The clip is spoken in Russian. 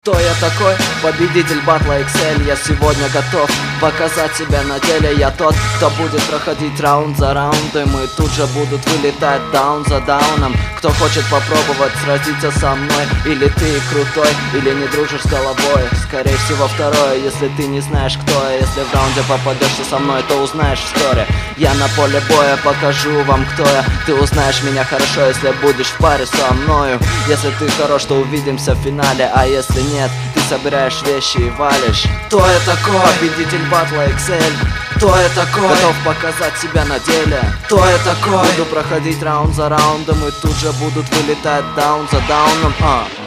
Кто я такой? Победитель батла XL. Я сегодня готов показать себя на деле. Я тот, кто будет проходить раунд за раундом, и тут же будут вылетать даун за дауном. Кто хочет попробовать сразиться со мной? Или ты крутой, или не дружишь с головой? Скорее всего второе, если ты не знаешь, кто я. Если в раунде попадешься со мной, то узнаешь вскоре. Я на поле боя покажу вам, кто я. Ты узнаешь меня хорошо, если будешь в паре со мною. Если ты хорош, то увидимся в финале, а если нет, ты собираешь вещи и валишь. Кто я такой? Победитель батла XL. Кто я такой? Готов показать себя на деле. Кто я такой? Буду проходить раунд за раундом, и тут же будут вылетать даун за дауном.